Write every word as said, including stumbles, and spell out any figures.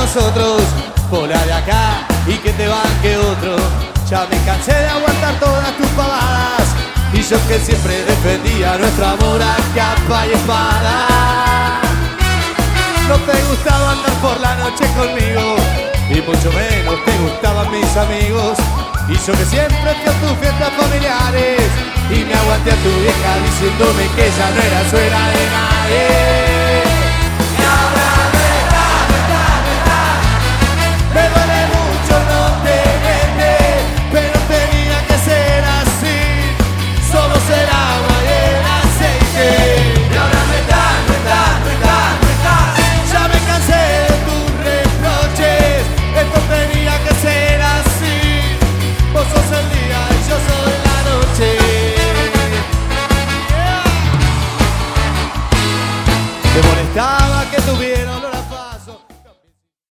nosotros, volar de acá y que te banque otro. Ya me cansé de aguantar todas tus pavadas, y yo que siempre defendía nuestro amor a capa y espada. No te gustaba andar por la noche conmigo, y mucho menos te gustaban mis amigos. Y yo que siempre fui a tus fiestas familiares, y me aguanté a tu vieja diciéndome que ella no era suegra de nadie. Y ahora verdad, verdad, verdad, me duele mucho no tenerte, pero tenía que ser así. Solo será agua y el aceite. Y ahora verdad, verdad, verdad, verdad, ya me cansé de tus reproches. Esto tenía que ser así. Vos sos el día y yo soy la noche. Yeah. Te molestaba que tuviera olor a